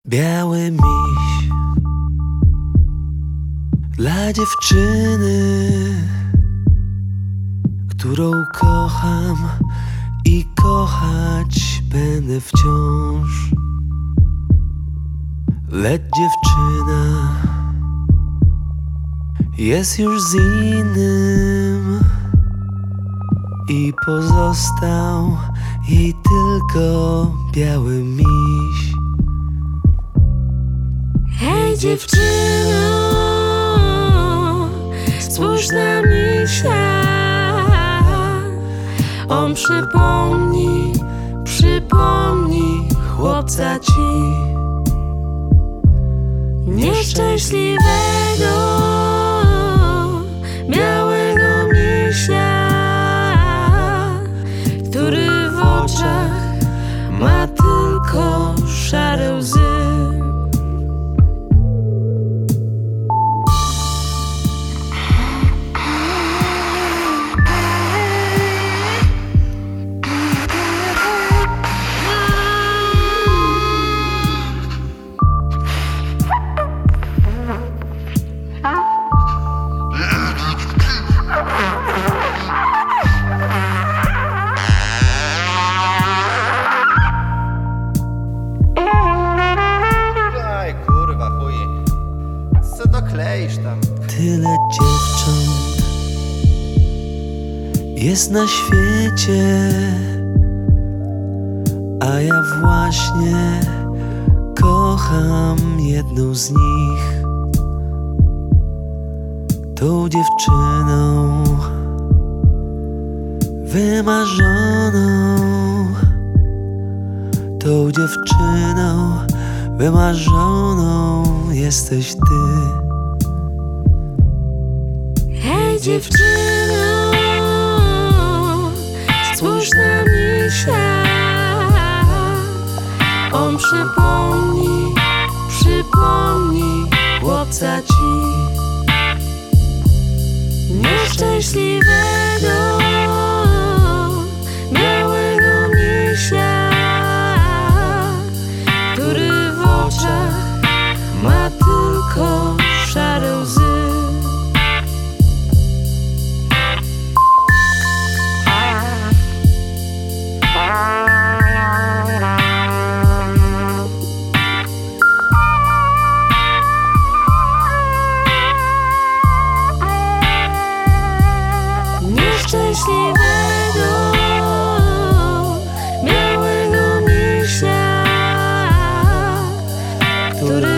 Biały miś dla dziewczyny, którą kocham i kochać będę wciąż. Lecz dziewczyna jest już z innym i pozostał jej tylko biały miś. Hej dziewczyno, spójrz na misia. On przypomni chłopca ci nieszczęśliwego, białego misia, który w oczach ma tylko szare łzy. Co dokleisz tam? Tyle dziewcząt jest na świecie, a ja właśnie kocham jedną z nich. Tą dziewczyną wymarzoną, tą dziewczyną wymarzoną jesteś ty. Hej dziewczyno, spójrz na misia. On przypomni chłopca ci nieszczęśliwego, białego misia, który w oczach ma tylko szare łzy. Nieszczęśliwego, białego misia, który